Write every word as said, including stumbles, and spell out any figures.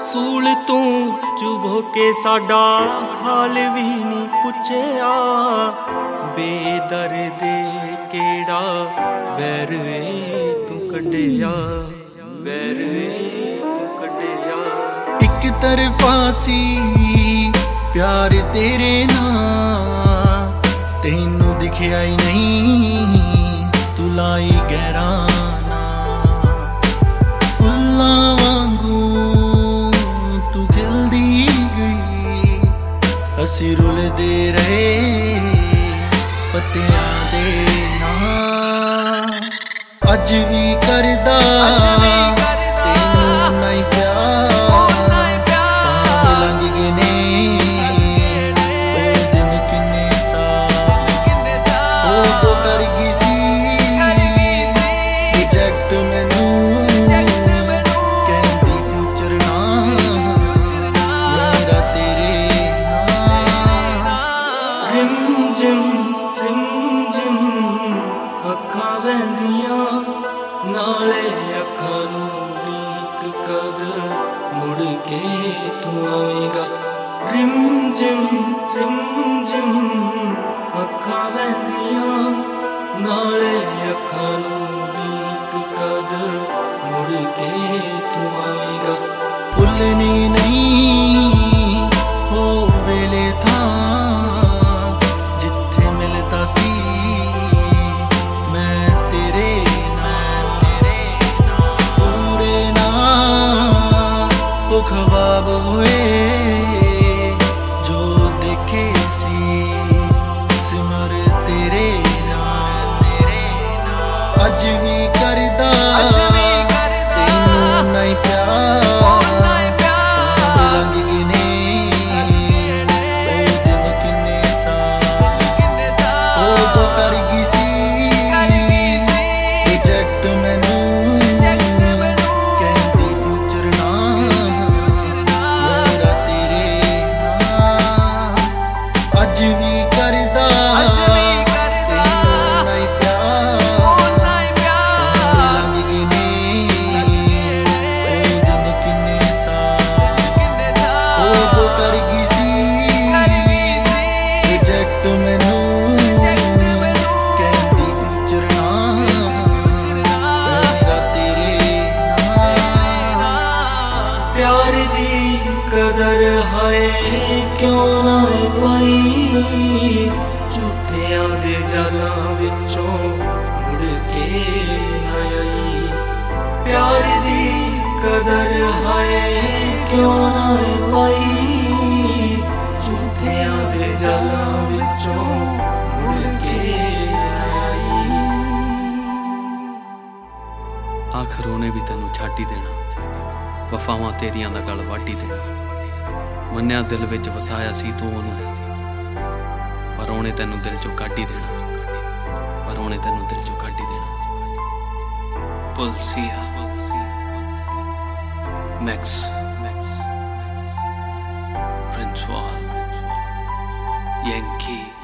सूल तू चुभ के साडा हाल भी नहीं पुछया। बेदर्दे केड़ा वैर तू कढ़िया, वैर तू कढ़िया। एक तरफा सी प्यार तेरे नाल, तेनू दिखिया ही नहीं तू लाई गहरा ना। फुल्लां वांगू तू खिलदी गई, असी रुलदे रहे पत्तियां दे नाल। अज भी करदा तेनू नहीं प्यार, नाले अखां नूं लीक कद मुड़ के तू आवेगा। रिम जिम रिम जिम अखां वहंदियां, नाले अखां नूं लीक कद मुड़ के तू आवेगा। भुलनी नहीं हो वेले था जिथे मिलता सी ख्वाब हुए जो देखे सी सिमर तेरे जान तेरे नाम। अज भी करदा तेनू नहीं प्यार, लंघ गिने ओ दिन किन्ने साल, ओ तो कर गई सी रिजेक्ट मैनू कदर हाय क्यों ना पाई। झूठियां दे जालां विचों मुड़ के ना आई। प्यार दी कदर हाय क्यों ना पाई। झूठियां दे जालां विचों मुड़ के ना आई। आखिर उन्हें भी तेनू छड्ड ही देना, वफावां तेरियां दा गल वड्ड ही देना। मन्निया दिल विच वसाया सी तू ओनू, पर ओने तेनू दिल चों कढ ही देना, पर ओने तेनू दिल चों कढ ही देना। पुलसिया मैक्स प्रिंस वाल यंकी।